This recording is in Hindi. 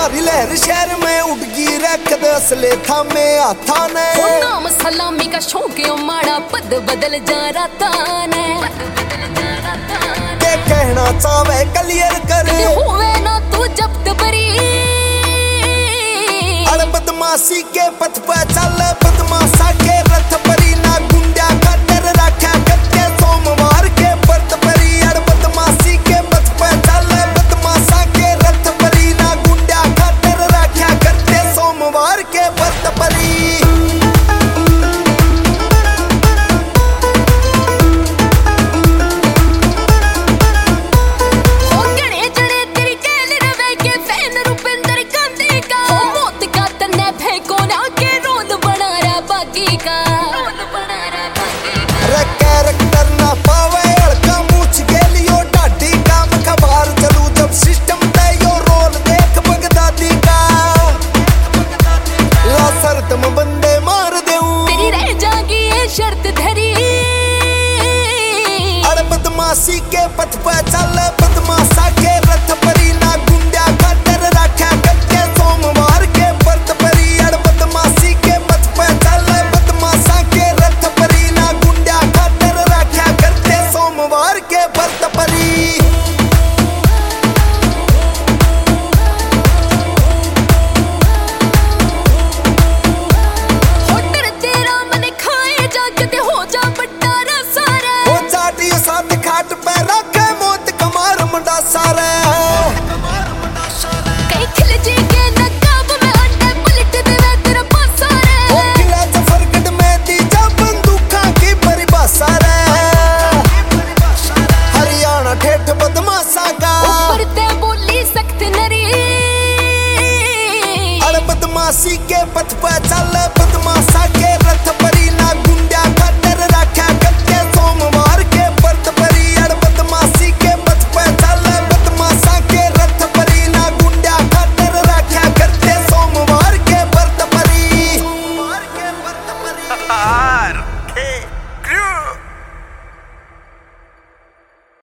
मारी लहर शहर में उड़गी रखद असले थामे हाथा ने। नाम सलामी का शौक माड़ा पद बदल जा राता ने। के कहना चाहे क्लियर कर होवे ना तू जब्त बरी। अरे बदमाशी के पथ पे चल बदमाशा के रथ परी ना गुंडा का डर रखा करके सोमवार के व्रत परी। अरे बदमाशी के पथ पे चल बदमाशा के रथ परी ना गुंडा का डर रखा करके सोमवार के व्रत परी। कैरेक्टर ना पावे अड़का मूछ के लियो ढाडी काम खबर चलू जब सिस्टम पे यो रोल देख बगदादी का। ला शर्त में बंदे मार देऊं तेरी रह जागी ये शर्त धरी। अरे बदमाशी के पथ पे चल बदमाशा के रथ परी ना गुंडा का डर रखा करके सोमवार के व्रत परी। अरे बदमाशी के पथ पे चल बदमाशा के रथ परी ना गुंडा का डर रखा करके सोमवार के व्रत परी। साथ खाट पे रखे मौत कमार मुंडा सारे। कई खिल जी के नकाब में अंडे पलट देवे तेरा पासा रे। ओ किला जफरगढ़ में दी जा बंदूका की परिभाषा रे। हरियाणा ठेठ बदमाशा का ऊपर ते बोली सख्त नरी। अरे बदमाशी के पथ पे चल बदमाशा